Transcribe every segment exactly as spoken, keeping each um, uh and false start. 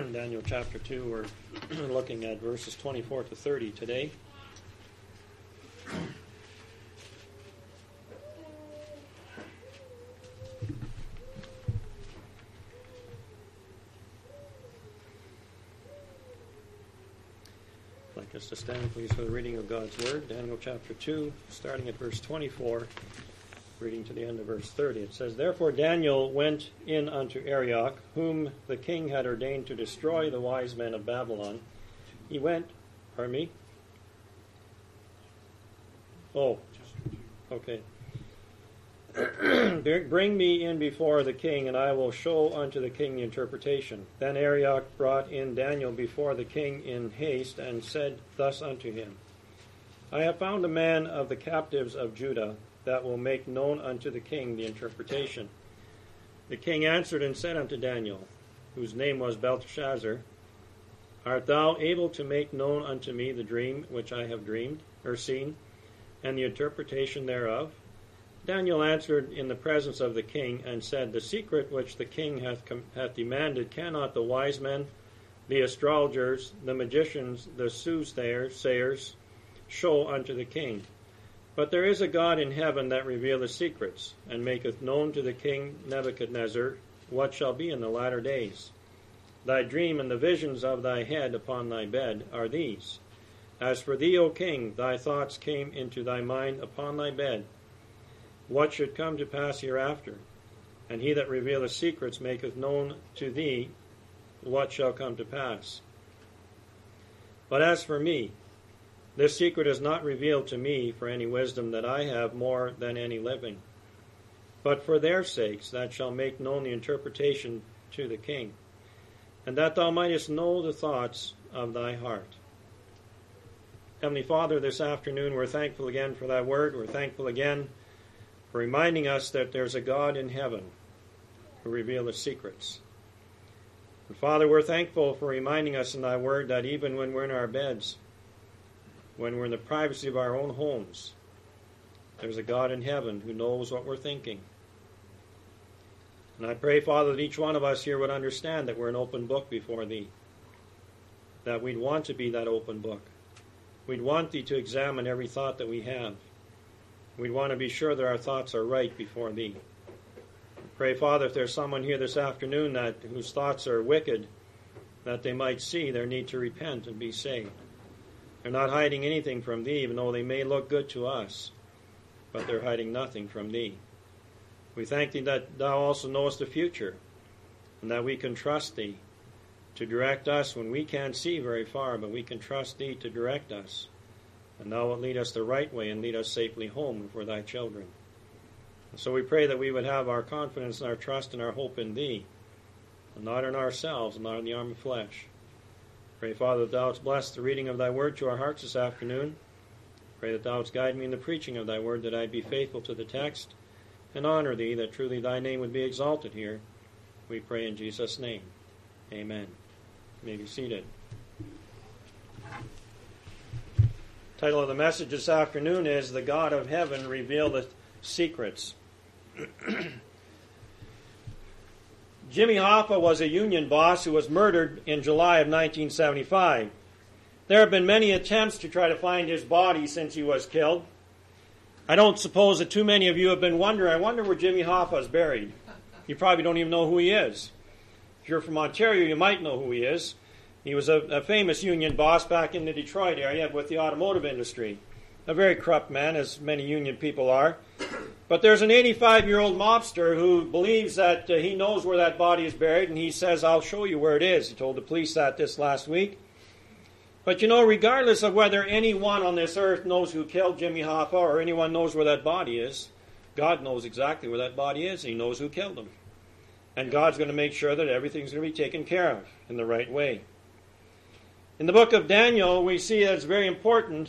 Daniel chapter two. We're looking at verses twenty-four to thirty today. I'd like us to stand, please, for the reading of God's Word. Daniel chapter two, starting at verse twenty-four, reading to the end of verse thirty. It says, Therefore Daniel went in unto Arioch, whom the king had ordained to destroy the wise men of Babylon. He went, pardon me? Oh, okay. Bring me in before the king, and I will show unto the king the interpretation. Then Arioch brought in Daniel before the king in haste, and said thus unto him, I have found a man of the captives of Judah, that will make known unto the king the interpretation. The king answered and said unto Daniel, whose name was Belteshazzar, Art thou able to make known unto me the dream which I have dreamed, or seen, and the interpretation thereof? Daniel answered in the presence of the king, and said, The secret which the king hath, com- hath demanded cannot the wise men, the astrologers, the magicians, the soothsayers sayers, show unto the king. But there is a God in heaven that revealeth secrets, and maketh known to the king Nebuchadnezzar what shall be in the latter days. Thy dream and the visions of thy head upon thy bed are these. As for thee, O king, thy thoughts came into thy mind upon thy bed, what should come to pass hereafter? And he that revealeth secrets maketh known to thee what shall come to pass. But as for me, this secret is not revealed to me for any wisdom that I have more than any living, but for their sakes that shall make known the interpretation to the king, and that thou mightest know the thoughts of thy heart. Heavenly Father, this afternoon we're thankful again for thy word. We're thankful again for reminding us that there's a God in heaven who revealeth secrets. And Father, we're thankful for reminding us in thy word that even when we're in our beds, when we're in the privacy of our own homes, there's a God in heaven who knows what we're thinking. And I pray, Father, that each one of us here would understand that we're an open book before thee, that we'd want to be that open book. We'd want thee to examine every thought that we have. We'd want to be sure that our thoughts are right before thee. Pray, Father, if there's someone here this afternoon that whose thoughts are wicked, that they might see their need to repent and be saved. They're not hiding anything from thee, even though they may look good to us, but they're hiding nothing from thee. We thank thee that thou also knowest the future, and that we can trust thee to direct us when we can't see very far, but we can trust thee to direct us. And thou wilt lead us the right way and lead us safely home for thy children. And so we pray that we would have our confidence and our trust and our hope in thee, and not in ourselves and not in the arm of flesh. Pray, Father, that thou wouldst bless the reading of thy word to our hearts this afternoon. Pray that thou wouldst guide me in the preaching of thy word, that I'd be faithful to the text and honor thee, that truly thy name would be exalted here. We pray in Jesus' name. Amen. You may be seated. The title of the message this afternoon is The God of Heaven Revealeth Secrets. Jimmy Hoffa was a union boss who was murdered in July of nineteen seventy-five. There have been many attempts to try to find his body since he was killed. I don't suppose that too many of you have been wondering, I wonder where Jimmy Hoffa is buried. You probably don't even know who he is. If you're from Ontario, you might know who he is. He was a, a famous union boss back in the Detroit area with the automotive industry. A very corrupt man, as many union people are. But there's an eighty-five-year-old mobster who believes that uh, he knows where that body is buried, and he says, I'll show you where it is. He told the police that this last week. But you know, regardless of whether anyone on this earth knows who killed Jimmy Hoffa or anyone knows where that body is, God knows exactly where that body is. He knows who killed him. And God's going to make sure that everything's going to be taken care of in the right way. In the book of Daniel, we see that it's very important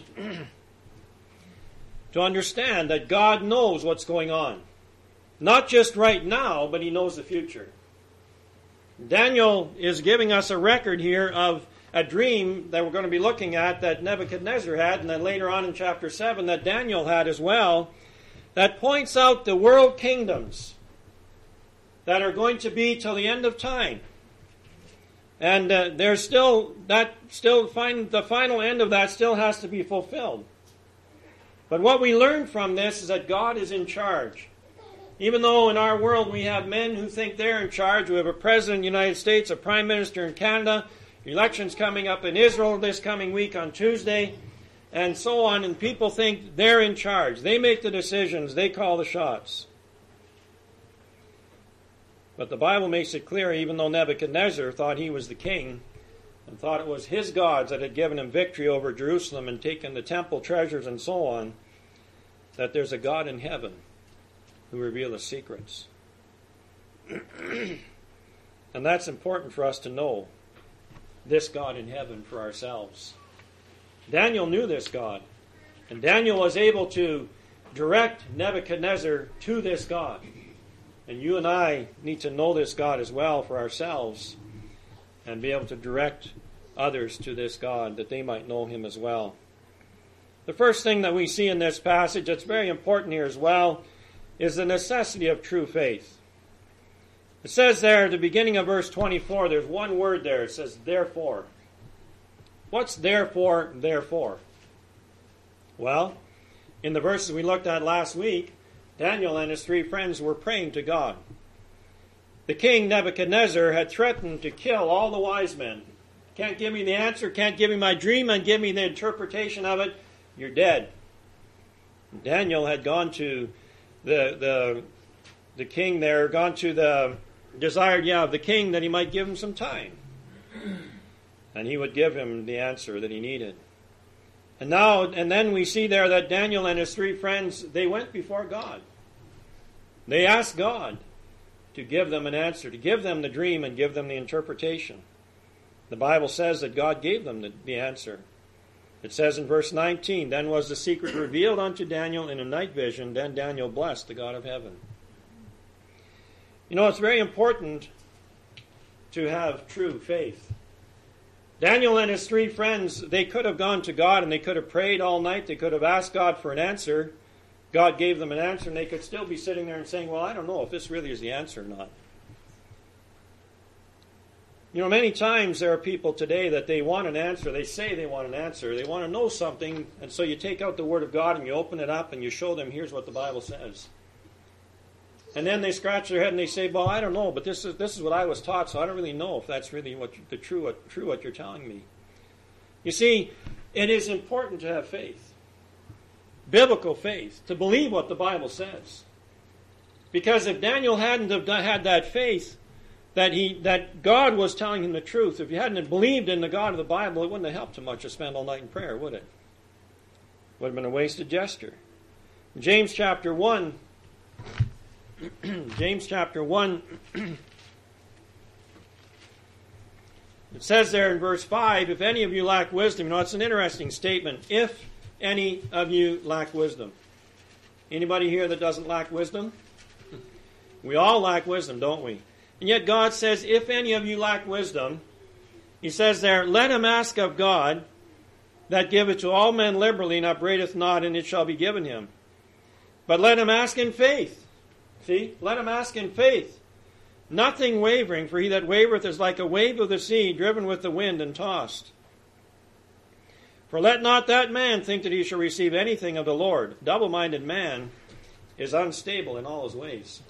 to understand that God knows what's going on. Not just right now, but he knows the future. Daniel is giving us a record here of a dream that we're going to be looking at that Nebuchadnezzar had, and then later on in chapter seven that Daniel had as well, that points out the world kingdoms that are going to be till the end of time. And uh, there's still, that still, find, the final end of that still has to be fulfilled. But what we learn from this is that God is in charge. Even though in our world we have men who think they're in charge, we have a president of the United States, a prime minister in Canada, elections coming up in Israel this coming week on Tuesday, and so on, and people think they're in charge. They make the decisions, they call the shots. But the Bible makes it clear, even though Nebuchadnezzar thought he was the king, and thought it was his gods that had given him victory over Jerusalem and taken the temple treasures and so on, that there's a God in heaven who reveals the secrets. And that's important for us to know, this God in heaven for ourselves. Daniel knew this God, and Daniel was able to direct Nebuchadnezzar to this God. And you and I need to know this God as well for ourselves and be able to direct others to this God that they might know him as well. The first thing that we see in this passage that's very important here as well is the necessity of true faith. It says there at the beginning of verse twenty-four, there's one word there. It says, therefore. What's therefore, therefore? Well, in the verses we looked at last week, Daniel and his three friends were praying to God. The king Nebuchadnezzar had threatened to kill all the wise men. Can't give me the answer, can't give me my dream, and give me the interpretation of it, you're dead. Daniel had gone to the the the king there, gone to the desired, yeah, of the king that he might give him some time. And he would give him the answer that he needed. And now, and then we see there that Daniel and his three friends, they went before God. They asked God to give them an answer, to give them the dream and give them the interpretation. The Bible says that God gave them the, the answer. It says in verse nineteen, then was the secret revealed unto Daniel in a night vision, then Daniel blessed the God of heaven. You know, it's very important to have true faith. Daniel and his three friends, they could have gone to God and they could have prayed all night. They could have asked God for an answer. God gave them an answer, and they could still be sitting there and saying, well, I don't know if this really is the answer or not. You know, many times there are people today that they want an answer. They say they want an answer. They want to know something, and so you take out the Word of God and you open it up and you show them, here's what the Bible says. And then they scratch their head and they say, well, I don't know, but this is this is what I was taught, so I don't really know if that's really what the true what, true what you're telling me. You see, it is important to have faith, biblical faith, to believe what the Bible says. Because if Daniel hadn't have had that faith, that he that God was telling him the truth, if he hadn't believed in the God of the Bible, it wouldn't have helped him much to spend all night in prayer, would it? Would have been a wasted gesture. James chapter one, James chapter one, it says there in verse five, if any of you lack wisdom, you know, it's an interesting statement, if any of you lack wisdom. Anybody here that doesn't lack wisdom? We all lack wisdom, don't we? And yet God says, if any of you lack wisdom, he says there, let him ask of God, that giveth to all men liberally, and upbraideth not, and it shall be given him. But let him ask in faith. See? Let him ask in faith. Nothing wavering, for he that wavereth is like a wave of the sea, driven with the wind and tossed. For let not that man think that he shall receive anything of the Lord. Double-minded man is unstable in all his ways.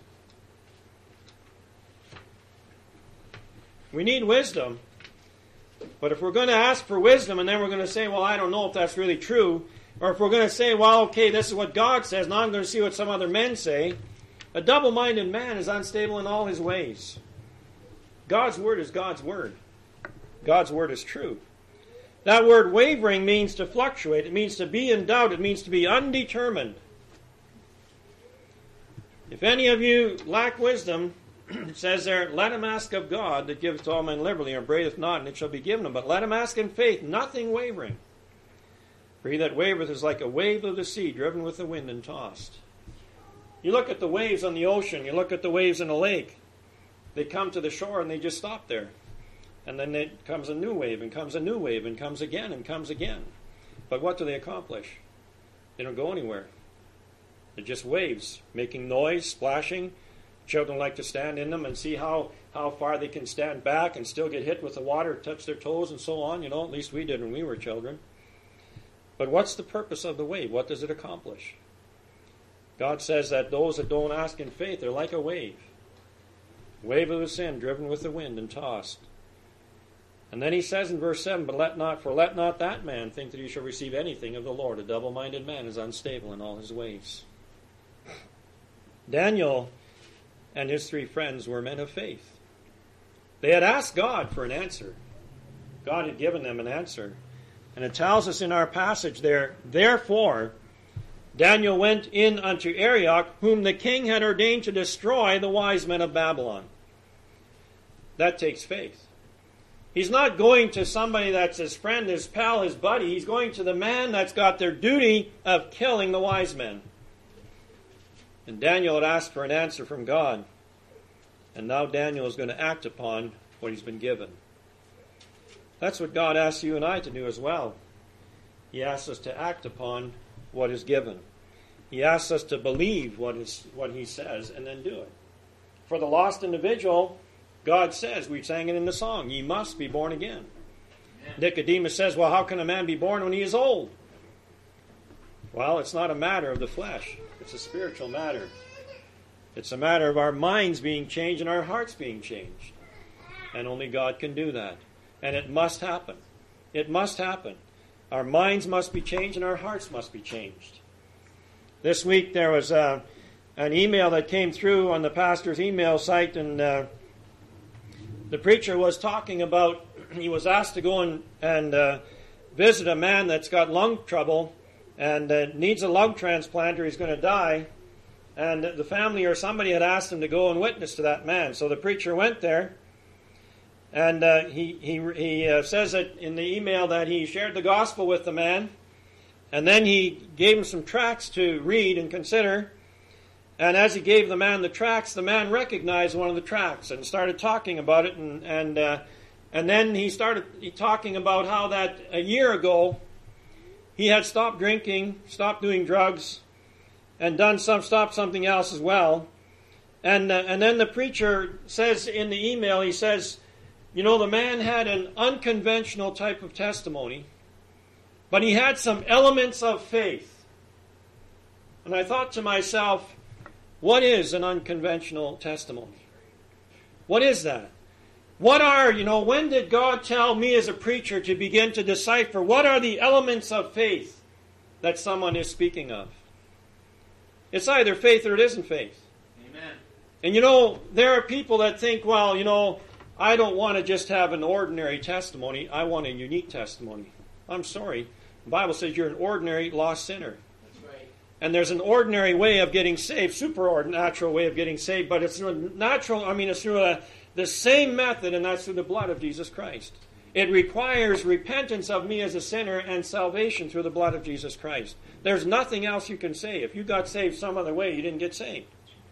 We need wisdom. But if we're going to ask for wisdom and then we're going to say, well, I don't know if that's really true, or if we're going to say, well, okay, this is what God says, now I'm going to see what some other men say, a double-minded man is unstable in all his ways. God's word is God's word. God's word is true. That word wavering means to fluctuate. It means to be in doubt. It means to be undetermined. If any of you lack wisdom, it says there, let him ask of God that giveth to all men liberally, and upbraideth not, and it shall be given him. But let him ask in faith, nothing wavering. For he that wavereth is like a wave of the sea, driven with the wind and tossed. You look at the waves on the ocean, you look at the waves in a lake. They come to the shore and they just stop there. And then there comes a new wave, and comes a new wave, and comes again, and comes again. But what do they accomplish? They don't go anywhere. They're just waves, making noise, splashing, Children like to stand in them and see how, how far they can stand back and still get hit with the water, touch their toes and so on. You know, at least we did when we were children. But what's the purpose of the wave? What does it accomplish? God says that those that don't ask in faith are like a wave. Wave of the sin, driven with the wind and tossed. And then he says in verse seven, But let not, for let not that man think that he shall receive anything of the Lord. A double-minded man is unstable in all his ways. Daniel and his three friends were men of faith. They had asked God for an answer. God had given them an answer. And it tells us in our passage there, Therefore Daniel went in unto Arioch, whom the king had ordained to destroy the wise men of Babylon. That takes faith. He's not going to somebody that's his friend, his pal, his buddy. He's going to the man that's got their duty of killing the wise men. And Daniel had asked for an answer from God. And now Daniel is going to act upon what he's been given. That's what God asks you and I to do as well. He asks us to act upon what is given. He asks us to believe what is what he says and then do it. For the lost individual, God says, we sang it in the song, ye must be born again. Amen. Nicodemus says, well, how can a man be born when he is old? Well, it's not a matter of the flesh. It's a spiritual matter. It's a matter of our minds being changed and our hearts being changed. And only God can do that. And it must happen. It must happen. Our minds must be changed and our hearts must be changed. This week there was uh, an email that came through on the pastor's email site, and uh, the preacher was talking about, he was asked to go and, and uh, visit a man that's got lung trouble and uh, needs a lung transplant or he's going to die. And the family or somebody had asked him to go and witness to that man. So the preacher went there. And uh, he he, he uh, says that in the email that he shared the gospel with the man. And then he gave him some tracts to read and consider. And as he gave the man the tracts, the man recognized one of the tracts and started talking about it. And and uh, and then he started talking about how that a year ago he had stopped drinking, stopped doing drugs, and done some stopped something else as well. And uh, and then the preacher says in the email, he says, you know, the man had an unconventional type of testimony, but he had some elements of faith. And I thought to myself, what is an unconventional testimony? What is that? What are, you know, when did God tell me as a preacher to begin to decipher what are the elements of faith that someone is speaking of? It's either faith or it isn't faith. Amen. And you know, there are people that think, well, you know, I don't want to just have an ordinary testimony. I want a unique testimony. I'm sorry. The Bible says you're an ordinary lost sinner. That's right. And there's an ordinary way of getting saved, supernatural way of getting saved, but it's natural, I mean, it's through a, the same method, and that's through the blood of Jesus Christ. It requires repentance of me as a sinner and salvation through the blood of Jesus Christ. There's nothing else you can say. If you got saved some other way, you didn't get saved.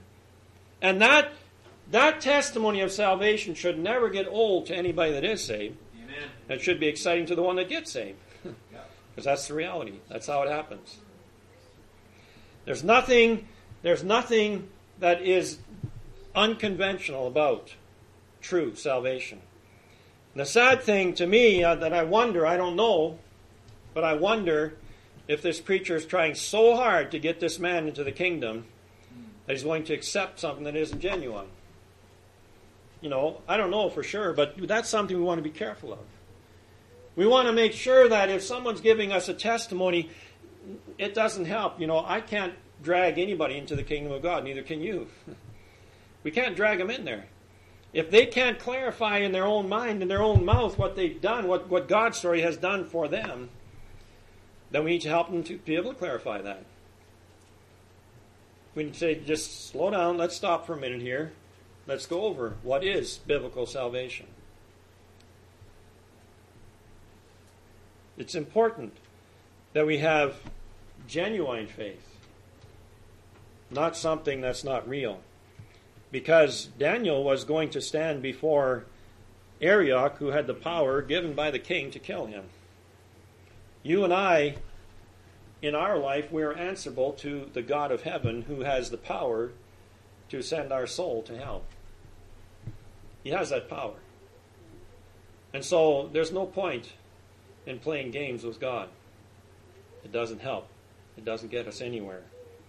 And that that testimony of salvation should never get old to anybody that is saved. Amen. It should be exciting to the one that gets saved. Because that's the reality. That's how it happens. There's nothing, there's nothing that is unconventional about true salvation. And the sad thing to me uh, that I wonder, I don't know, but I wonder if this preacher is trying so hard to get this man into the kingdom that he's going to accept something that isn't genuine. You know, I don't know for sure, but that's something we want to be careful of. We want to make sure that if someone's giving us a testimony, it doesn't help. You know, I can't drag anybody into the kingdom of God, neither can you. We can't drag them in there. If they can't clarify in their own mind, in their own mouth, what they've done, what, what God's story has done for them, then we need to help them to be able to clarify that. We need to say, just slow down, let's stop for a minute here. Let's go over what is biblical salvation. It's important that we have genuine faith, not something that's not real. Because Daniel was going to stand before Arioch, who had the power given by the king to kill him. You and I, in our life, we are answerable to the God of heaven, who has the power to send our soul to hell. He has that power. And so there's no point in playing games with God. It doesn't help. It doesn't get us anywhere.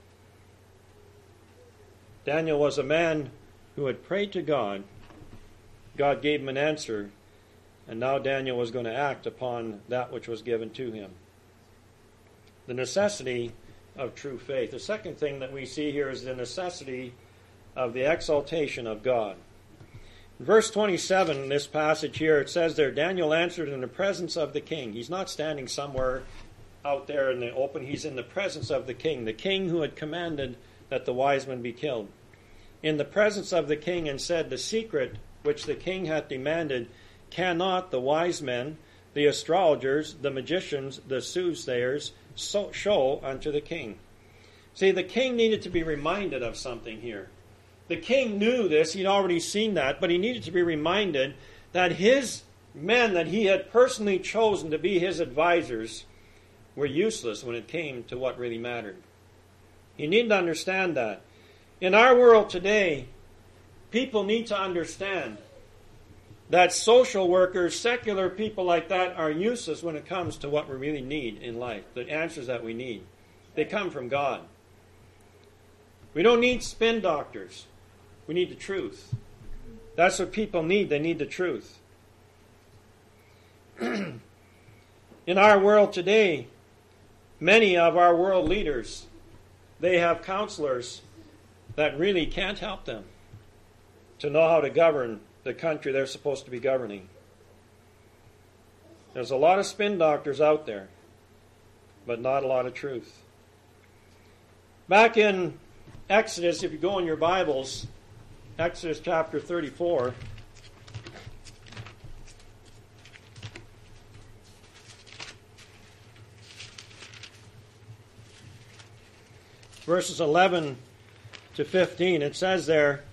Daniel was a man who had prayed to God. God gave him an answer, and now Daniel was going to act upon that which was given to him. The necessity of true faith. The second thing that we see here is the necessity of the exaltation of God. In verse twenty-seven, in this passage here, it says there, Daniel answered in the presence of the king. He's not standing somewhere out there in the open. He's in the presence of the king, the king who had commanded that the wise men be killed. In the presence of the king, and said, the secret which the king hath demanded cannot the wise men, the astrologers, the magicians, the soothsayers so show unto the king. See, the king needed to be reminded of something here. The king knew this, he'd already seen that, but he needed to be reminded that his men that he had personally chosen to be his advisors were useless when it came to what really mattered. He needed to understand that. In our world today, people need to understand that social workers, secular people like that are useless when it comes to what we really need in life, the answers that we need. They come from God. We don't need spin doctors. We need the truth. That's what people need. They need the truth. In our world today, many of our world leaders, they have counselors that really can't help them to know how to govern the country they're supposed to be governing. There's a lot of spin doctors out there, but not a lot of truth. Back in Exodus, if you go in your Bibles, Exodus chapter thirty-four, verses eleven to fifteen, it says there,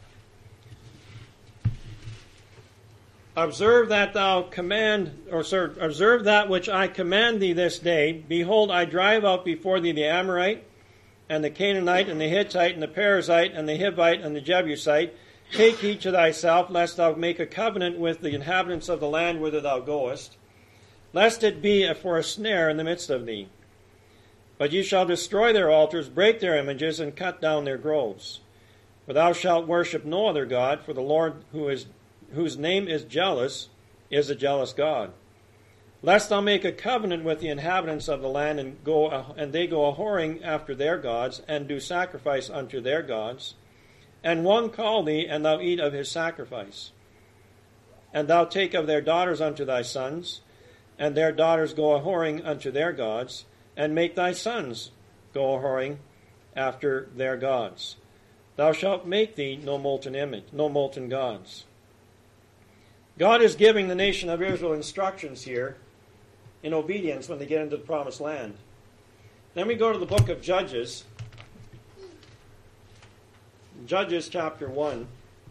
Observe that thou command, or sorry, observe that which I command thee this day. Behold, I drive out before thee the Amorite, and the Canaanite, and the Hittite, and the Perizzite, and the Hivite, and the Jebusite. Take heed to thyself, lest thou make a covenant with the inhabitants of the land whither thou goest, lest it be for a snare in the midst of thee. But ye shall destroy their altars, break their images, and cut down their groves. For thou shalt worship no other God, for the Lord who is whose name is jealous is a jealous God. Lest thou make a covenant with the inhabitants of the land, and go and they go a whoring after their gods, and do sacrifice unto their gods, and one call thee, and thou eat of his sacrifice. And thou take of their daughters unto thy sons, and their daughters go a whoring unto their gods, and make thy sons go a whoring after their gods. Thou shalt make thee no molten image, no molten gods. God is giving the nation of Israel instructions here in obedience when they get into the promised land. Then we go to the book of Judges. Judges chapter one.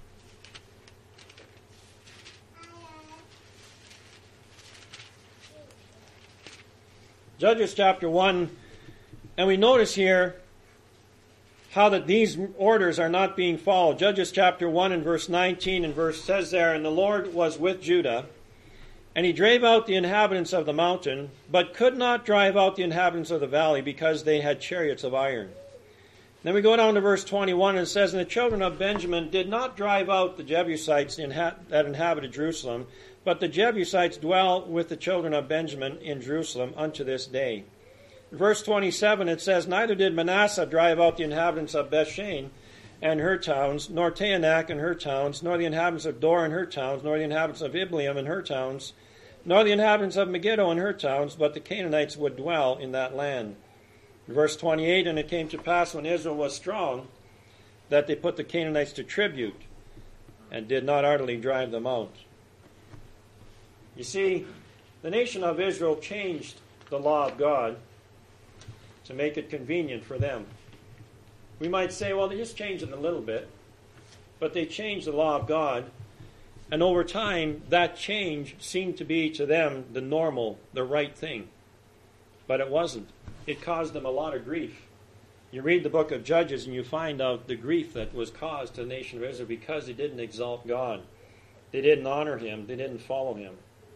Judges chapter one, and we notice here how that these orders are not being followed. Judges chapter one and verse nineteen and verse says there, And the Lord was with Judah, and he drave out the inhabitants of the mountain, but could not drive out the inhabitants of the valley, because they had chariots of iron. Then we go down to verse twenty-one, and it says, And the children of Benjamin did not drive out the Jebusites that inhabited Jerusalem, but the Jebusites dwell with the children of Benjamin in Jerusalem unto this day. In verse twenty-seven, it says, Neither did Manasseh drive out the inhabitants of Bethshan and her towns, nor Taanach and her towns, nor the inhabitants of Dor and her towns, nor the inhabitants of Ibleam and her towns, nor the inhabitants of Megiddo and her towns, but the Canaanites would dwell in that land. In verse twenty-eight, And it came to pass when Israel was strong, that they put the Canaanites to tribute, and did not utterly drive them out. You see, the nation of Israel changed the law of God to make it convenient for them. We might say, well, they just changed it a little bit, but they changed the law of God, and over time, that change seemed to be to them the normal, the right thing. But it wasn't. It caused them a lot of grief. You read the book of Judges and you find out the grief that was caused to the nation of Israel because they didn't exalt God. They didn't honor him. They didn't follow him.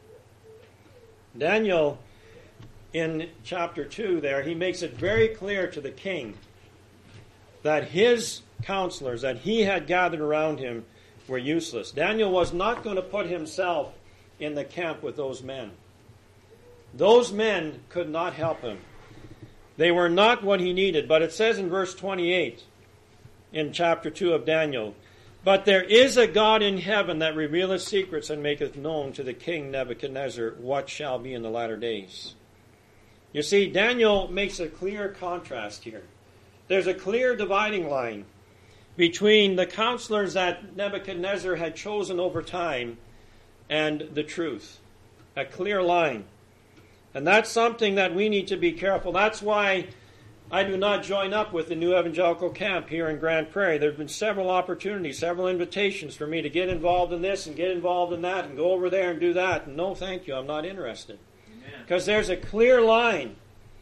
Daniel, in chapter two there, he makes it very clear to the king that his counselors that he had gathered around him were useless. Daniel was not going to put himself in the camp with those men. Those men could not help him. They were not what he needed. But it says in verse twenty-eight in chapter two of Daniel, "But there is a God in heaven that revealeth secrets and maketh known to the king Nebuchadnezzar what shall be in the latter days." You see, Daniel makes a clear contrast here. There's a clear dividing line between the counselors that Nebuchadnezzar had chosen over time and the truth. A clear line. And that's something that we need to be careful. That's why I do not join up with the New Evangelical Camp here in Grand Prairie. There have been several opportunities, several invitations for me to get involved in this and get involved in that and go over there and do that. And no, thank you, I'm not interested. Because there's a clear line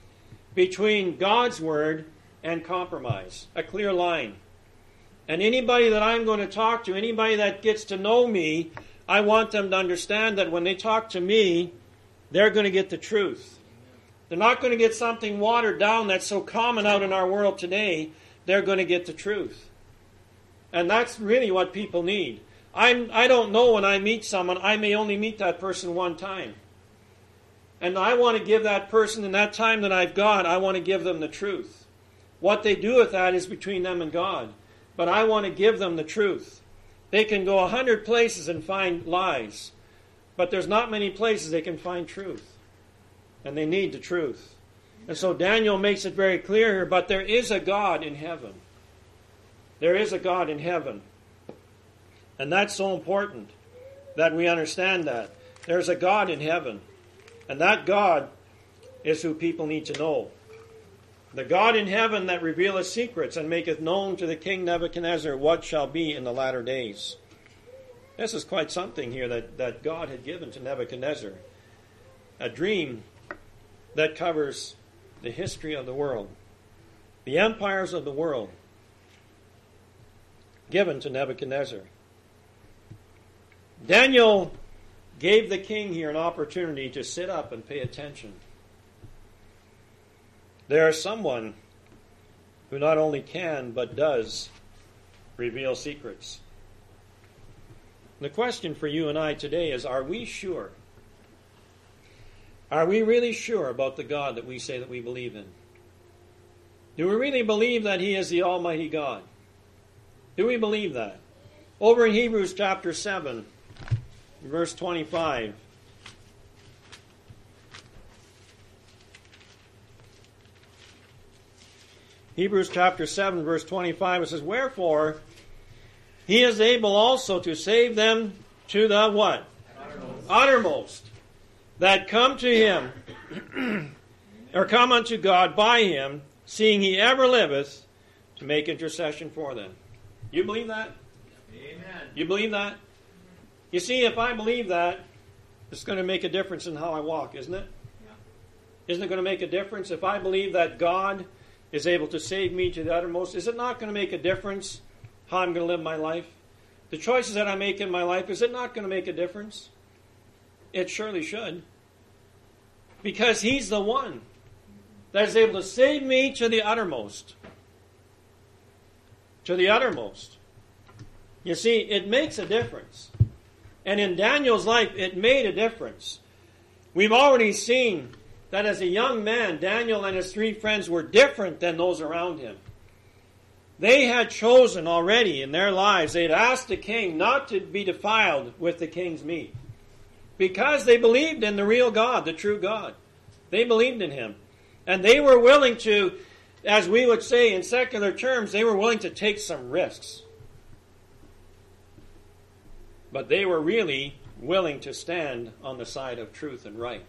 between God's Word and compromise. A clear line. And anybody that I'm going to talk to, anybody that gets to know me, I want them to understand that when they talk to me, they're going to get the truth. They're not going to get something watered down that's so common out in our world today. They're going to get the truth. And that's really what people need. I'm, I don't know when I meet someone, I may only meet that person one time. And I want to give that person, in that time that I've got, I want to give them the truth. What they do with that is between them and God. But I want to give them the truth. They can go a hundred places and find lies. But there's not many places they can find truth. And they need the truth. And so Daniel makes it very clear here, but there is a God in heaven. There is a God in heaven. And that's so important that we understand that. There's a God in heaven. And that God is who people need to know. The God in heaven that revealeth secrets and maketh known to the king Nebuchadnezzar what shall be in the latter days. This is quite something here that, that God had given to Nebuchadnezzar. A dream that covers the history of the world. The empires of the world. Given to Nebuchadnezzar. Daniel gave the king here an opportunity to sit up and pay attention. There is someone who not only can, but does reveal secrets. The question for you and I today is, are we sure? Are we really sure about the God that we say that we believe in? Do we really believe that He is the Almighty God? Do we believe that? Over in Hebrews chapter seven, verse twenty-five. Hebrews chapter seven, verse twenty-five, it says, "Wherefore He is able also to save them to the" what? Uttermost. Uttermost. That come to Him, or come unto God by Him, seeing He ever liveth, to make intercession for them. You believe that? Amen. You believe that? You see, if I believe that, it's going to make a difference in how I walk, isn't it? Yeah. Isn't it going to make a difference if I believe that God is able to save me to the uttermost? Is it not going to make a difference how I'm going to live my life? The choices that I make in my life, is it not going to make a difference? It surely should. Because He's the one that is able to save me to the uttermost. To the uttermost. You see, it makes a difference. And in Daniel's life, it made a difference. We've already seen that as a young man, Daniel and his three friends were different than those around him. They had chosen already in their lives, they had asked the king not to be defiled with the king's meat. Because they believed in the real God, the true God. They believed in Him. And they were willing to, as we would say in secular terms, they were willing to take some risks. But they were really willing to stand on the side of truth and right.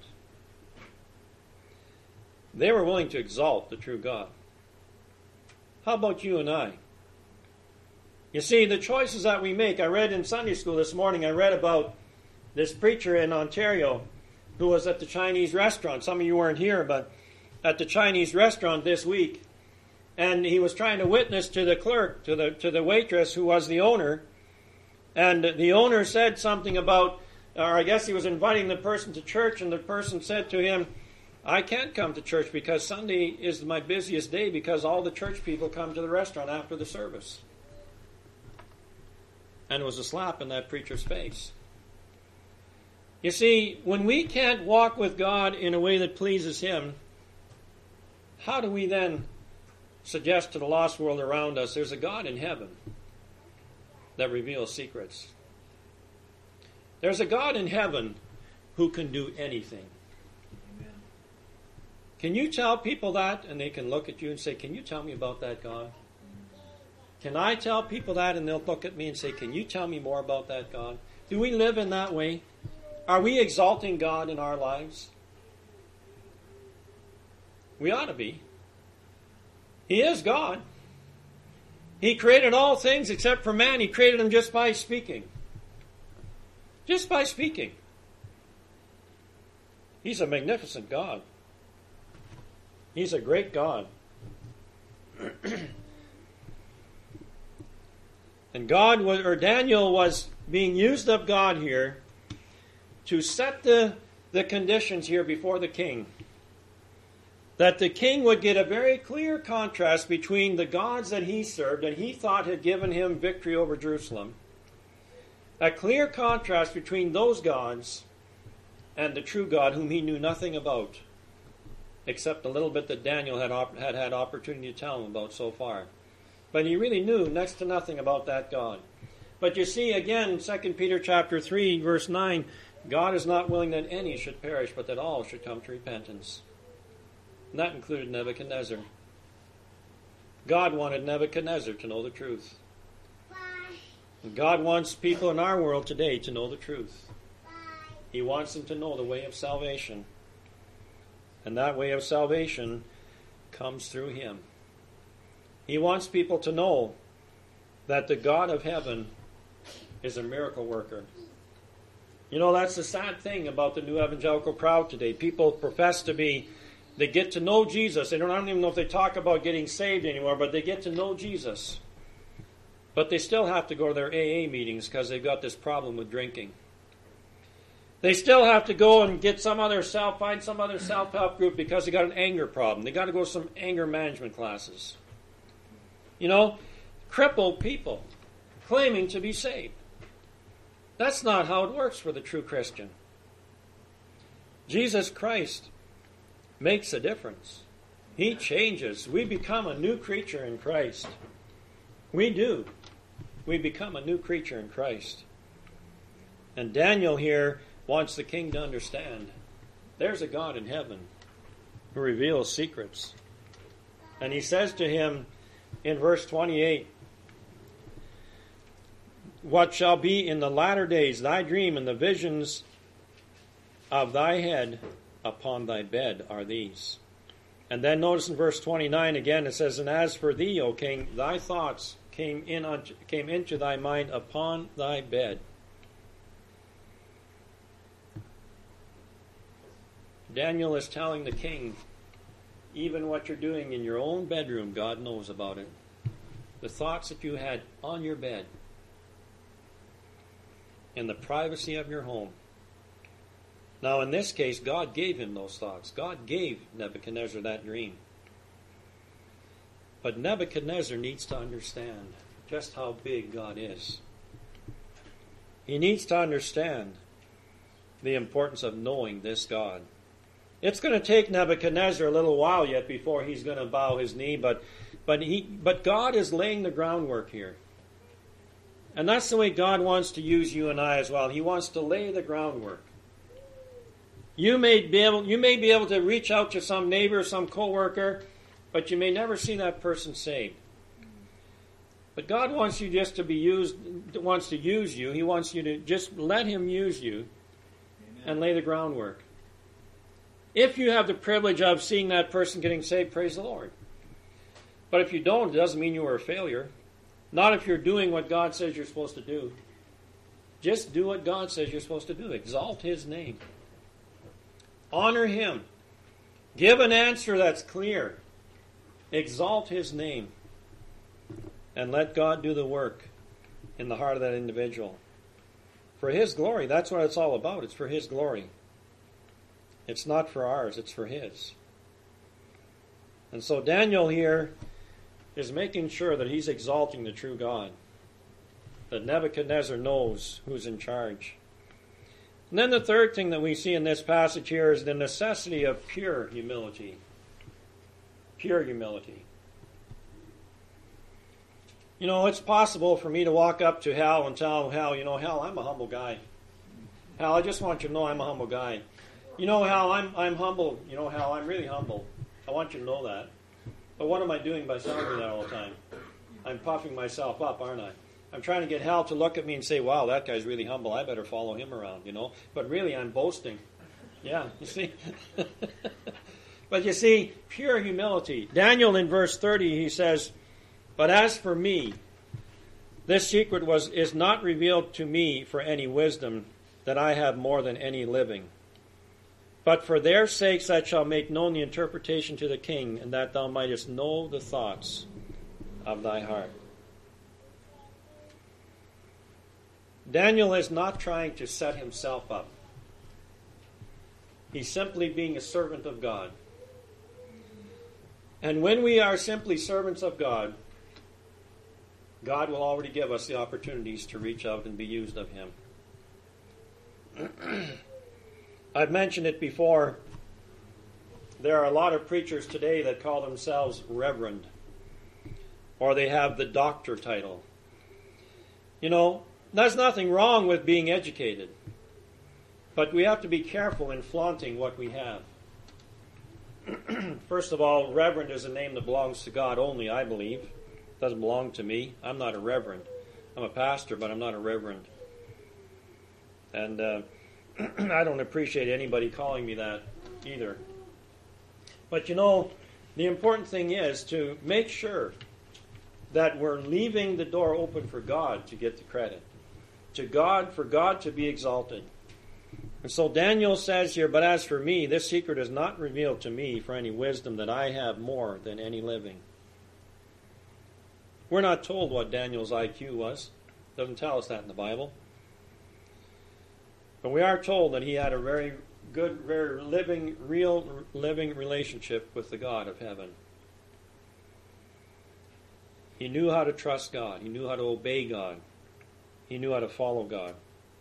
They were willing to exalt the true God. How about you and I? You see, the choices that we make, I read in Sunday school this morning, I read about this preacher in Ontario who was at the Chinese restaurant. Some of you weren't here, but at the Chinese restaurant this week. And he was trying to witness to the clerk, to the to the waitress who was the owner. And the owner said something about, or I guess he was inviting the person to church, and the person said to him, I can't come to church because Sunday is my busiest day because all the church people come to the restaurant after the service. And it was a slap in that preacher's face. You see, when we can't walk with God in a way that pleases Him, how do we then suggest to the lost world around us there's a God in heaven that reveals secrets? There's a God in heaven who can do anything. Amen. Can you tell people that and they can look at you and say, can you tell me about that God? Can I tell people that and they'll look at me and say, can you tell me more about that God? Do we live in that way? Are we exalting God in our lives? We ought to be. He is God. He created all things except for man. He created them just by speaking. Just by speaking. He's a magnificent God. He's a great God. And God was, or Daniel was being used of God here to set the, the conditions here before the king. That the king would get a very clear contrast between the gods that he served and he thought had given him victory over Jerusalem. A clear contrast between those gods and the true God whom he knew nothing about, except a little bit that Daniel had op- had, had opportunity to tell him about so far. But he really knew next to nothing about that God. But you see, again, Second Peter chapter three, verse nine, God is not willing that any should perish, but that all should come to repentance. And that included Nebuchadnezzar. God wanted Nebuchadnezzar to know the truth. And God wants people in our world today to know the truth. He wants them to know the way of salvation. And that way of salvation comes through Him. He wants people to know that the God of heaven is a miracle worker. You know, that's the sad thing about the new evangelical crowd today. People profess to be, they get to know Jesus. They don't, I don't even know if they talk about getting saved anymore, but they get to know Jesus. But they still have to go to their A A meetings because they've got this problem with drinking. They still have to go and get some other self, find some other self-help group because they got an anger problem. They got to go to some anger management classes. You know, crippled people claiming to be saved. That's not how it works for the true Christian. Jesus Christ makes a difference. He changes. We become a new creature in Christ. We do. We become a new creature in Christ. And Daniel here wants the king to understand there's a God in heaven who reveals secrets. And he says to him in verse twenty-eight, what shall be in the latter days thy dream and the visions of thy head upon thy bed are these. And then notice in verse twenty-nine again it says, and as for thee, O king, thy thoughts came in unto, came into thy mind upon thy bed. Daniel is telling the king, even what you're doing in your own bedroom, God knows about it. The thoughts that you had on your bed, in the privacy of your home. Now, in this case, God gave him those thoughts. God gave Nebuchadnezzar that dream. But Nebuchadnezzar needs to understand just how big God is. He needs to understand the importance of knowing this God. It's going to take Nebuchadnezzar a little while yet before he's going to bow his knee, but but he but God is laying the groundwork here. And that's the way God wants to use you and I as well. He wants to lay the groundwork. You may be able you may be able to reach out to some neighbor, some coworker, but you may never see that person saved. But God wants you just to be used, wants to use you. He wants you to just let Him use you. Amen. And lay the groundwork. If you have the privilege of seeing that person getting saved, praise the Lord. But if you don't, it doesn't mean you were a failure. Not if you're doing what God says you're supposed to do. Just do what God says you're supposed to do. Exalt His name. Honor Him. Give an answer that's clear. Exalt his name and let God do the work in the heart of that individual. For his glory, that's what it's all about. It's for his glory. It's not for ours, it's for his. And so Daniel here is making sure that he's exalting the true God, that Nebuchadnezzar knows who's in charge. And then the third thing that we see in this passage here is the necessity of pure humility. Pure humility. You know, it's possible for me to walk up to Hal and tell Hal, you know, Hal, I'm a humble guy. Hal, I just want you to know I'm a humble guy. You know, Hal, I'm I'm humble. You know, Hal, I'm really humble. I want you to know that. But what am I doing by telling you that all the time? I'm puffing myself up, aren't I? I'm trying to get Hal to look at me and say, wow, that guy's really humble. I better follow him around, you know. But really, I'm boasting. Yeah, you see? But you see, pure humility. Daniel in verse thirty, he says, but as for me, this secret was is not revealed to me for any wisdom, that I have more than any living. But for their sakes I shall make known the interpretation to the king, and that thou mightest know the thoughts of thy heart. Daniel is not trying to set himself up. He's simply being a servant of God. And when we are simply servants of God, God will already give us the opportunities to reach out and be used of him. I've mentioned it before. There are a lot of preachers today that call themselves reverend, or they have the doctor title. You know, there's nothing wrong with being educated, but we have to be careful in flaunting what we have. First of all, reverend is a name that belongs to God only, I believe. It doesn't belong to me. I'm not a reverend. I'm a pastor, but I'm not a reverend. And uh, I don't appreciate anybody calling me that either. But you know, the important thing is to make sure that we're leaving the door open for God to get the credit. To God, for God to be exalted. And so Daniel says here, but as for me, this secret is not revealed to me for any wisdom, that I have more than any living. We're not told what Daniel's I Q was. It doesn't tell us that in the Bible. But we are told that he had a very good, very living, real living relationship with the God of heaven. He knew how to trust God. He knew how to obey God. He knew how to follow God.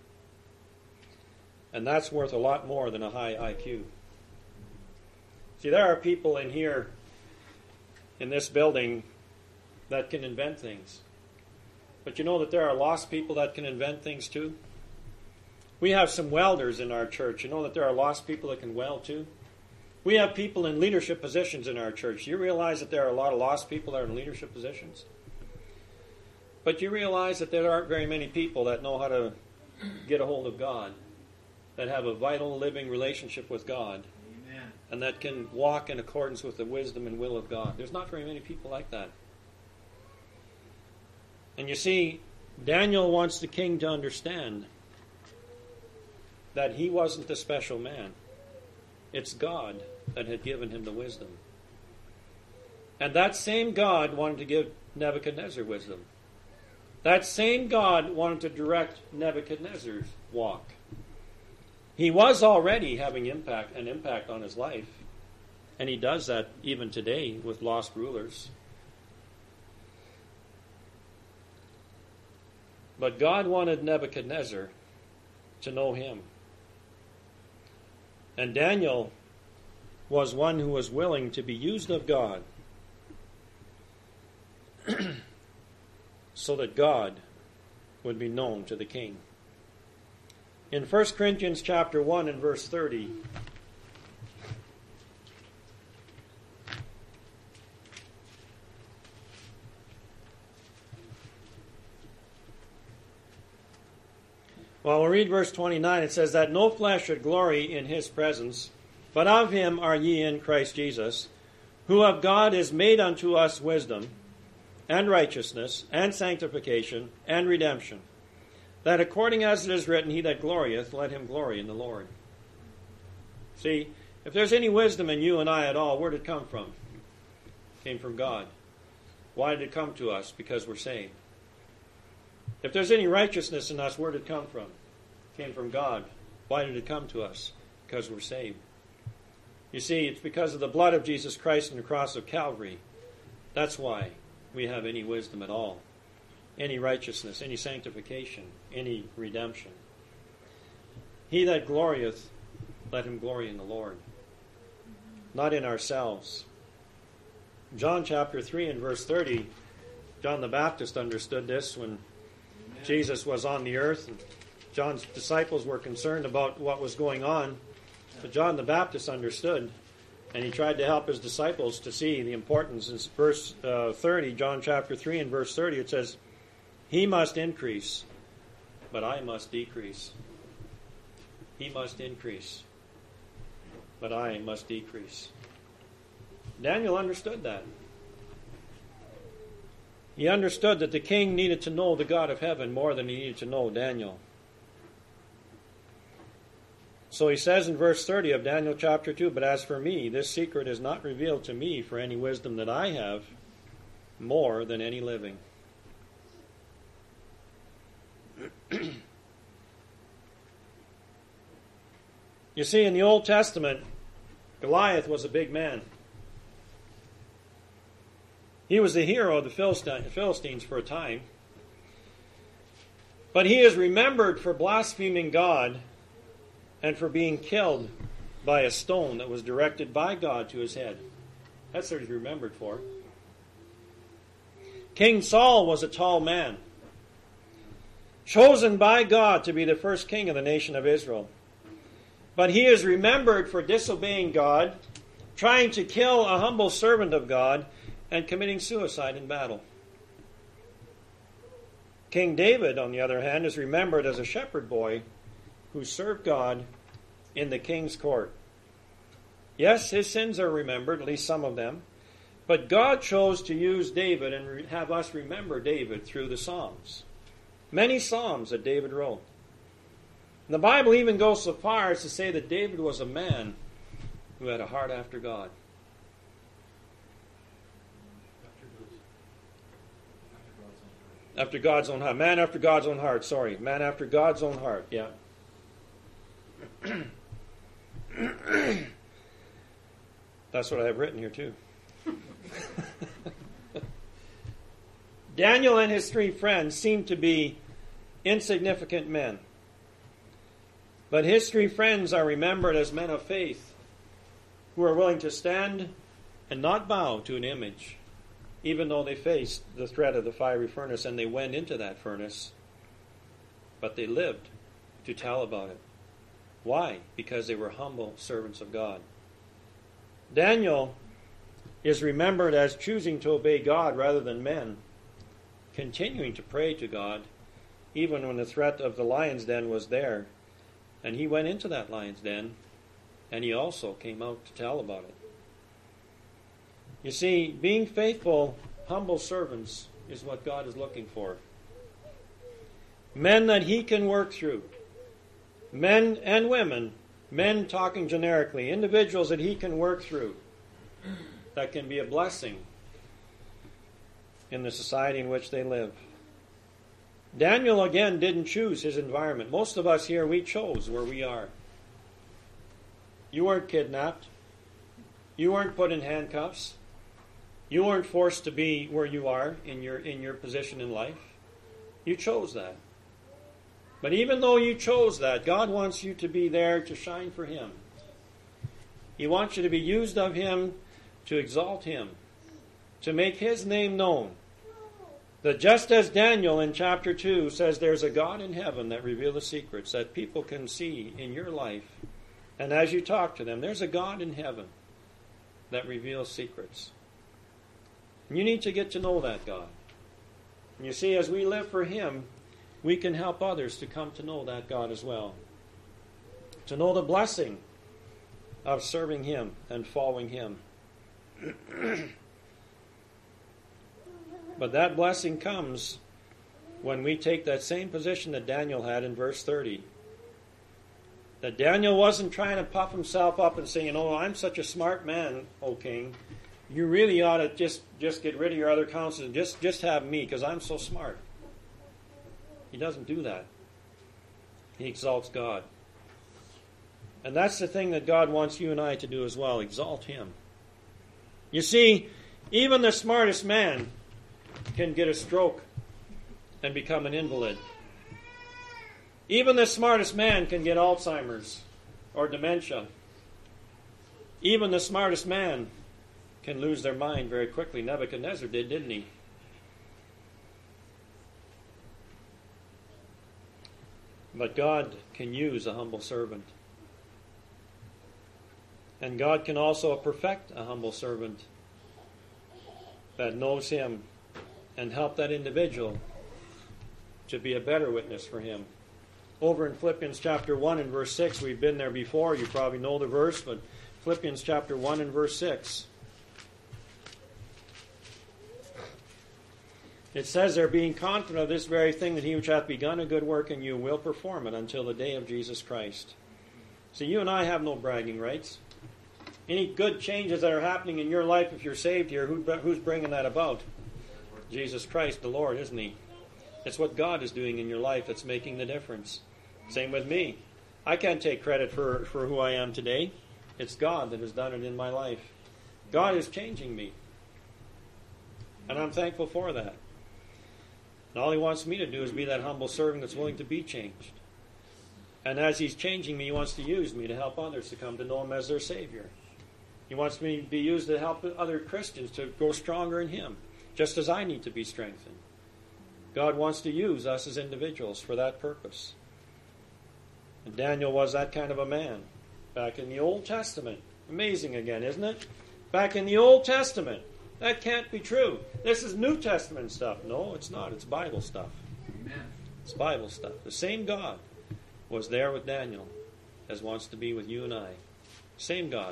And that's worth a lot more than a high I Q. See, there are people in here, in this building, that can invent things. But you know that there are lost people that can invent things too? We have some welders in our church. You know that there are lost people that can weld too? We have people in leadership positions in our church. You realize that there are a lot of lost people that are in leadership positions? But you realize that there aren't very many people that know how to get a hold of God, that have a vital, living relationship with God, Amen. And that can walk in accordance with the wisdom and will of God. There's not very many people like that. And you see, Daniel wants the king to understand that he wasn't the special man. It's God that had given him the wisdom. And that same God wanted to give Nebuchadnezzar wisdom. That same God wanted to direct Nebuchadnezzar's walk. He was already having impact an impact on his life. And he does that even today with lost rulers. But God wanted Nebuchadnezzar to know him. And Daniel was one who was willing to be used of God so that God would be known to the king. In First Corinthians chapter one and verse thirty, well, we'll read verse twenty-nine. It says that no flesh should glory in his presence, but of him are ye in Christ Jesus, who of God is made unto us wisdom, and righteousness, and sanctification, and redemption, that according as it is written, he that glorieth, let him glory in the Lord. See, if there's any wisdom in you and I at all, where did it come from? Came from God. Why did it come to us? Because we're saved. If there's any righteousness in us, where did it come from? It came from God. Why did it come to us? Because we're saved. You see, it's because of the blood of Jesus Christ and the cross of Calvary. That's why we have any wisdom at all, any righteousness, any sanctification, any redemption. He that glorieth, let him glory in the Lord, not in ourselves. John chapter three and verse thirty, John the Baptist understood this when Jesus was on the earth, and John's disciples were concerned about what was going on. But John the Baptist understood, and he tried to help his disciples to see the importance. In verse uh, thirty, John chapter three and verse thirty, it says, "He must increase, but I must decrease." He must increase, but I must decrease. Daniel understood that. He understood that the king needed to know the God of heaven more than he needed to know Daniel. So he says in verse thirty of Daniel chapter two, "But as for me, this secret is not revealed to me for any wisdom that I have, more than any living." You see, in the Old Testament, Goliath was a big man. He was the hero of the Philistines for a time. But he is remembered for blaspheming God and for being killed by a stone that was directed by God to his head. That's what he's remembered for. King Saul was a tall man, chosen by God to be the first king of the nation of Israel. But he is remembered for disobeying God, trying to kill a humble servant of God, and committing suicide in battle. King David, on the other hand, is remembered as a shepherd boy who served God in the king's court. Yes, his sins are remembered, at least some of them, but God chose to use David and have us remember David through the Psalms. Many Psalms that David wrote. And the Bible even goes so far as to say that David was a man who had a heart after God. After God's own heart. Man after God's own heart. Sorry. Man after God's own heart. Yeah. That's what I have written here too. Daniel and his three friends seemed to be insignificant men. But his three friends are remembered as men of faith who are willing to stand and not bow to an image, even though they faced the threat of the fiery furnace and they went into that furnace. But they lived to tell about it. Why? Because they were humble servants of God. Daniel is remembered as choosing to obey God rather than men, continuing to pray to God, even when the threat of the lion's den was there. And he went into that lion's den, and he also came out to tell about it. You see, being faithful, humble servants is what God is looking for. Men that he can work through. Men and women, men talking generically, individuals that he can work through, that can be a blessing in the society in which they live. Daniel, again, didn't choose his environment. Most of us here, we chose where we are. You weren't kidnapped. You weren't put in handcuffs. You weren't forced to be where you are in your in your position in life. You chose that. But even though you chose that, God wants you to be there to shine for Him. He wants you to be used of Him to exalt Him, to make His name known. That just as Daniel in chapter two says there's a God in heaven that reveals the secrets that people can see in your life, and as you talk to them, there's a God in heaven that reveals secrets. And you need to get to know that God. And you see, as we live for Him, we can help others to come to know that God as well. To know the blessing of serving Him and following Him. But that blessing comes when we take that same position that Daniel had in verse thirty. That Daniel wasn't trying to puff himself up and say, you know, I'm such a smart man, O king, you really ought to just, just get rid of your other counselors and just, just have me because I'm so smart. He doesn't do that. He exalts God. And that's the thing that God wants you and I to do as well, exalt Him. You see, even the smartest man can get a stroke and become an invalid. Even the smartest man can get Alzheimer's or dementia. Even the smartest man can lose their mind very quickly. Nebuchadnezzar did, didn't he? But God can use a humble servant. And God can also perfect a humble servant that knows Him and help that individual to be a better witness for Him. Over in Philippians chapter one and verse six, we've been there before. You probably know the verse, but Philippians chapter one and verse six. It says there, being confident of this very thing, that He which hath begun a good work in you will perform it until the day of Jesus Christ. So you and I have no bragging rights. Any good changes that are happening in your life, if you're saved here, who, who's bringing that about? Jesus Christ, the Lord, isn't He? It's what God is doing in your life that's making the difference. Same with me. I can't take credit for, for who I am today. It's God that has done it in my life. God is changing me. And I'm thankful for that. And all He wants me to do is be that humble servant that's willing to be changed. And as He's changing me, He wants to use me to help others to come to know Him as their Savior. He wants me to be used to help other Christians to grow stronger in Him, just as I need to be strengthened. God wants to use us as individuals for that purpose. And Daniel was that kind of a man back in the Old Testament. Amazing again, isn't it? Back in the Old Testament. That can't be true. This is New Testament stuff. No, it's not. It's Bible stuff. Amen. It's Bible stuff. The same God was there with Daniel as wants to be with you and I. Same God.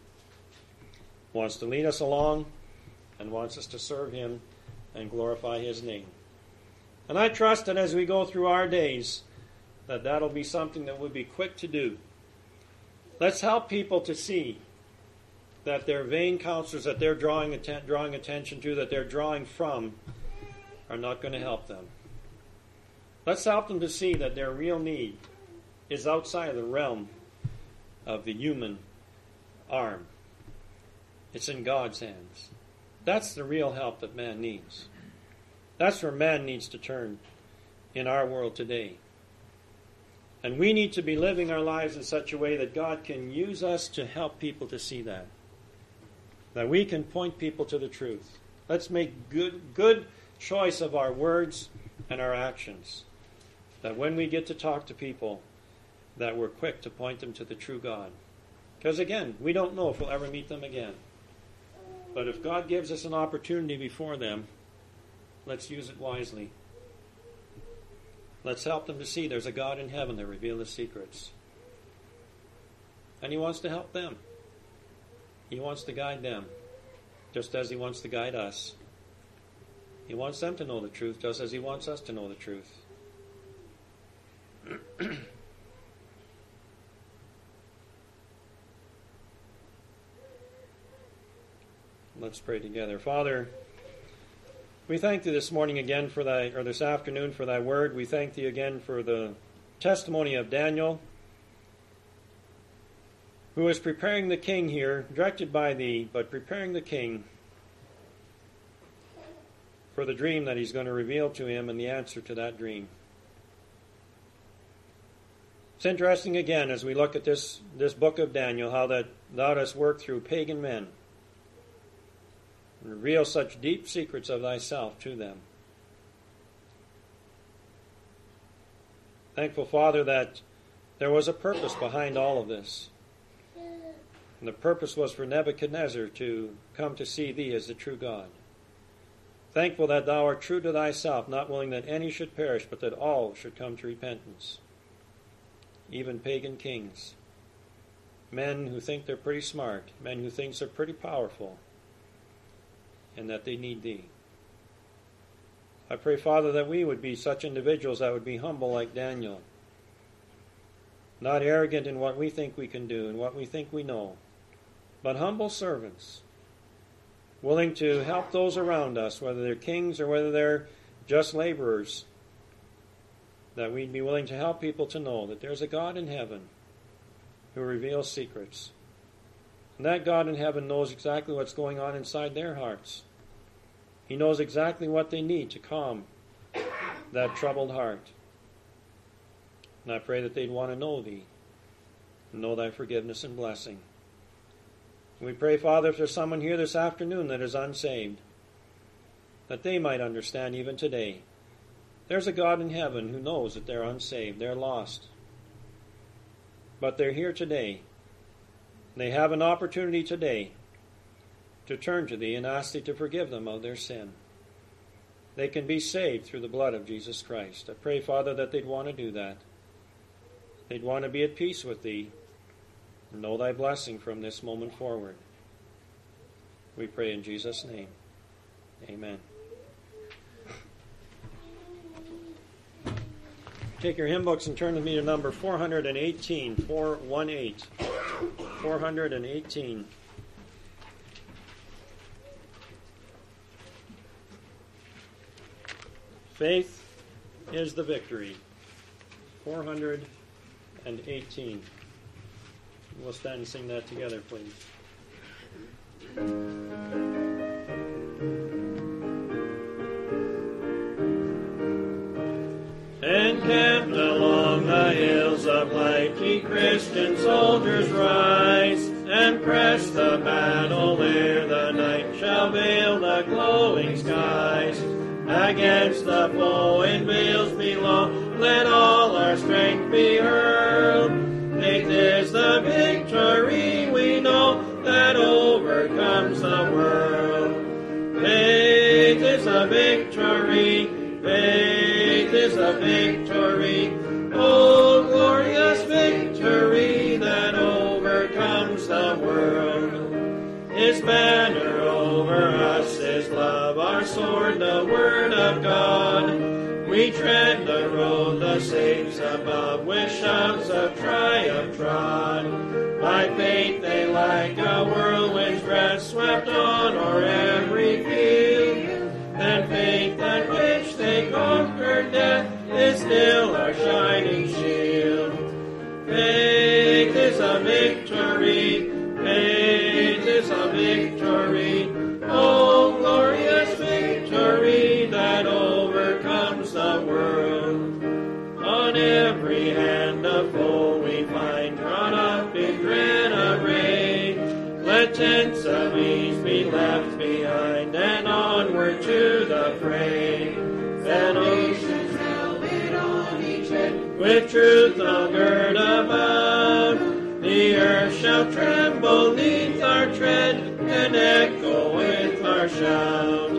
Wants to lead us along and wants us to serve Him and glorify His name. And I trust that as we go through our days, that that'll be something that we'll be quick to do. Let's help people to see that their vain counselors that they're drawing, atten- drawing attention to, that they're drawing from, are not going to help them. Let's help them to see that their real need is outside of the realm of the human arm. It's in God's hands. That's the real help that man needs. That's where man needs to turn in our world today. And we need to be living our lives in such a way that God can use us to help people to see that. That we can point people to the truth. Let's make good, good choice of our words and our actions. That when we get to talk to people, that we're quick to point them to the true God. Because again, we don't know if we'll ever meet them again. But if God gives us an opportunity before them, let's use it wisely. Let's help them to see there's a God in heaven that reveals His secrets. And He wants to help them. He wants to guide them, just as He wants to guide us. He wants them to know the truth, just as He wants us to know the truth. Let's pray together. Father, we thank Thee this morning again for Thy, or this afternoon for Thy word. We thank Thee again for the testimony of Daniel, who is preparing the king here, directed by Thee, but preparing the king for the dream that he's going to reveal to him and the answer to that dream. It's interesting again as we look at this, this book of Daniel, how that Thou dost work through pagan men and reveal such deep secrets of Thyself to them. Thankful, Father, that there was a purpose behind all of this. And the purpose was for Nebuchadnezzar to come to see Thee as the true God. Thankful that Thou art true to Thyself, not willing that any should perish, but that all should come to repentance. Even pagan kings. Men who think they're pretty smart. Men who think they're pretty powerful. And that they need Thee. I pray, Father, that we would be such individuals that would be humble like Daniel. Not arrogant in what we think we can do and what we think we know, but humble servants willing to help those around us, whether they're kings or whether they're just laborers, that we'd be willing to help people to know that there's a God in heaven who reveals secrets. And that God in heaven knows exactly what's going on inside their hearts. He knows exactly what they need to calm that troubled heart. And I pray that they'd want to know thee, and know thy forgiveness and blessing. And we pray, Father, if there's someone here this afternoon that is unsaved, that they might understand even today, there's a God in heaven who knows that they're unsaved, they're lost. But they're here today. They have an opportunity today to turn to thee and ask thee to forgive them of their sin. They can be saved through the blood of Jesus Christ. I pray, Father, that they'd want to do that. They'd want to be at peace with thee and know thy blessing from this moment forward. We pray in Jesus' name. Amen. Take your hymn books and turn with me to number four hundred eighteen, four one eight. four hundred eighteen. Faith is the victory. four hundred eighteen. We'll stand and sing that together, please. Encamped along the hills of light, ye Christian soldiers rise, and press the battle ere the night shall veil the glowing skies. Against the foe in vales below, let all our strength be hurled. Faith is the victory we know that overcomes the world. Faith is a victory, faith is a victory, oh glorious victory that overcomes the world. His banner over us is love, our sword, the word of God. We tread the road the saints above with shouts of triumph trod. By faith they like a whirlwind's breath swept on o'er every field. Then faith at which they conquered death is still our shining shield. Faith is a victory, faith is a victory, oh glorious victory that overcomes the world. On every hand a foe we find drawn up in dread array. Let tents of ease be left behind and onward to the fray. Then nations helmet on each head, with truth they'll gird about. The earth shall tremble neath our tread and echo with our shout.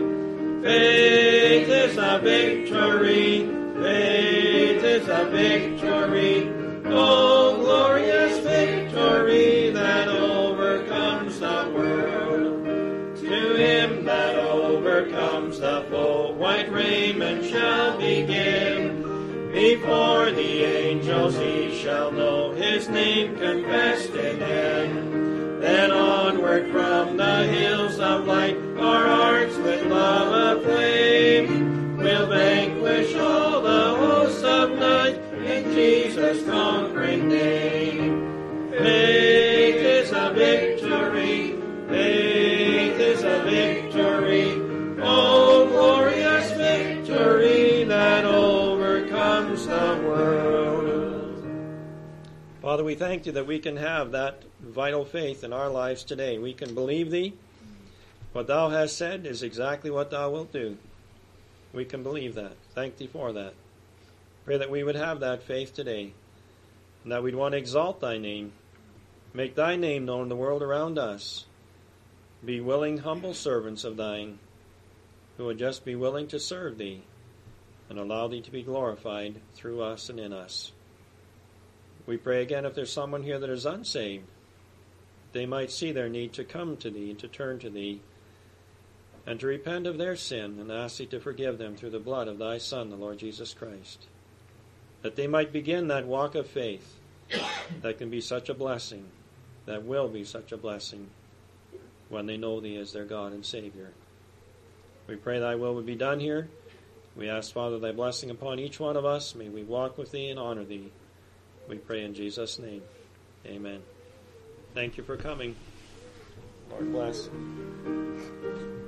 Faith is a victory, faith is a victory, oh glorious victory that overcomes the world. To him that overcomes the foe, white raiment shall be given. Before the angels he shall know his name confessed in heaven. Then onward from the hills of light, our hearts with love aflame, we'll vanquish all the hosts of night in Jesus' conquering name. Faith is a victory, faith is a victory, oh glorious victory that overcomes the world. Father, we thank you that we can have that vital faith in our lives today. We can believe thee. What thou hast said is exactly what thou wilt do. We can believe that. Thank thee for that. Pray that we would have that faith today, and that we'd want to exalt thy name, make thy name known in the world around us, be willing, humble servants of thine, who would just be willing to serve thee and allow thee to be glorified through us and in us. We pray again, if there's someone here that is unsaved, they might see their need to come to thee and to turn to thee and to repent of their sin and ask thee to forgive them through the blood of thy Son, the Lord Jesus Christ. That they might begin that walk of faith that can be such a blessing, that will be such a blessing, when they know Thee as their God and Savior. We pray Thy will would be done here. We ask, Father, Thy blessing upon each one of us. May we walk with Thee and honor Thee. We pray in Jesus' name. Amen. Thank you for coming. Lord bless.